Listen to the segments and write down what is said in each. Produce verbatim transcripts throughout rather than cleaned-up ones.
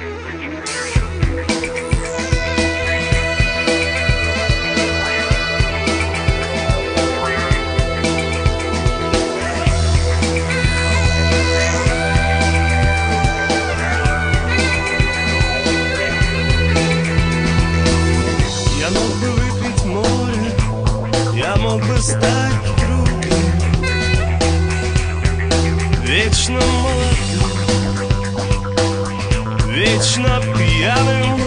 Стать другим, вечно молодым, вечно пьяным.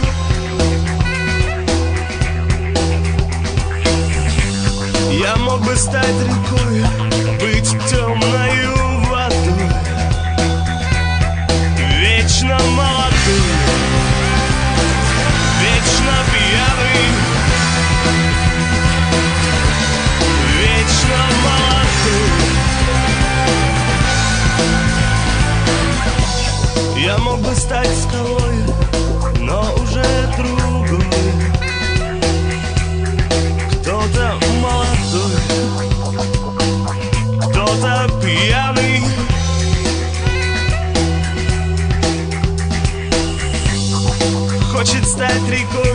Я мог бы стать рекой, быть темною водой, вечно молодым, вечно пьяным. Я мог бы стать скалой, но уже другой. Кто-то молодой, кто-то пьяный. Хочет стать рекой,